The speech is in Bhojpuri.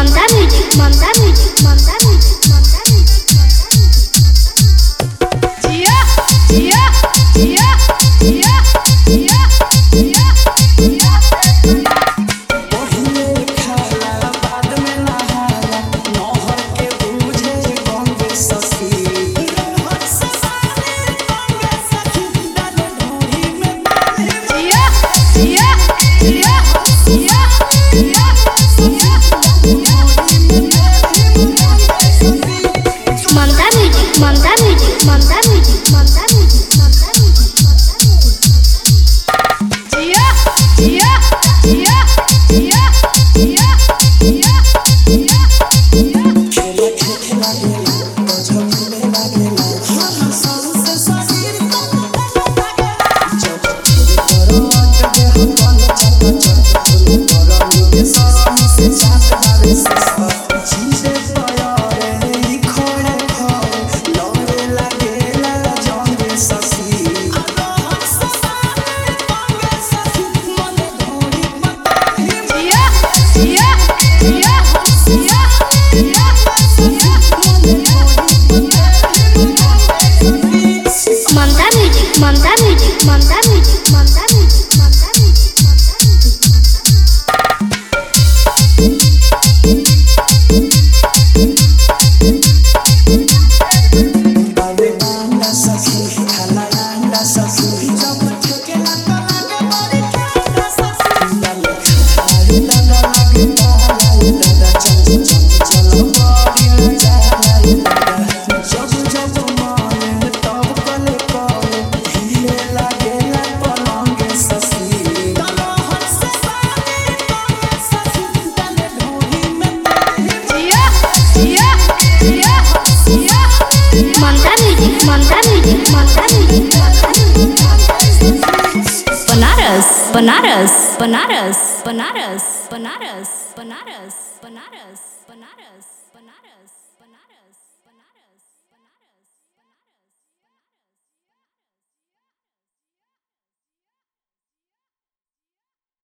Mamta Music, Mamta Music, Mamta Music, Mamta Music. Jia, Jia, Jia, Jia, Jia, Jia, Jia. Mamta Music, Mamta Music, Mamta Music, Mamta Music. Jia, Jia, Jia, Jia, Jia, Jia, Jia, Jia. खेला खेला गेला झमले लागेला हमसे शरीर जब करवट दे हम चट चट करम के साम से साथ बारे से चीजे पायारे ई खोड़े खोड़े लौरे लागेला जंगे ससी हमसे सारे पंगे ससी मन धोरी मत Jia, Jia, Jia, Jia, Jia, Jia. Mamta Music, Mamta Music, Mamta Music, Mamta Music, Mamta Music, Mamta Music. बाबे बांडा सखी खाला अंडा सखी जब ठेकेला तो लागे बड़ी ठंडा सखी लाले खाई दादा लागे दादा चल चल चल बड़ी न जाए दादा जब जब माने तब कले कले हिले लागे ला पलंगे सखी दादा हर से सारे पंगे सखी डाले ढोली में Jia, Jia, Jia, Jia. Mamta Music, Mamta Music, Mamta Music, Mamta Music. Banaras, Banaras, Banaras, Banaras, Banaras, Banaras, Banaras.